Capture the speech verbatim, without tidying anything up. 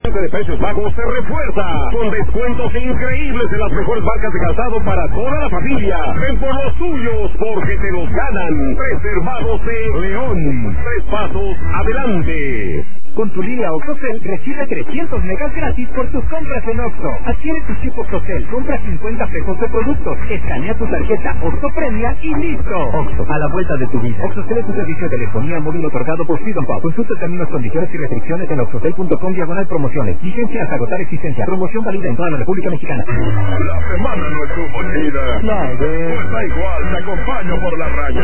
de precios bajos se refuerza con descuentos increíbles en las mejores marcas de calzado para toda la familia. Ven por los tuyos porque te los ganan. Reservados de León. Tres pasos adelante. Con tu línea OxoCell recibe trescientos megas gratis por tus compras en Oxxo. Adquiere tu chip OxoCell, compra cincuenta pesos de productos, escanea tu tarjeta Oxxo Premia y listo. Oxxo, a la vuelta de tu vida. OxoCell es tu servicio de telefonía móvil otorgado por Freedom Pop. Consulta términos, condiciones y restricciones en oxocell punto com diagonal promociones. Vigencia hasta agotar existencia. Promoción válida en toda la República Mexicana. La semana no estuvo chida. No, Pues da igual, te acompaño por la raya.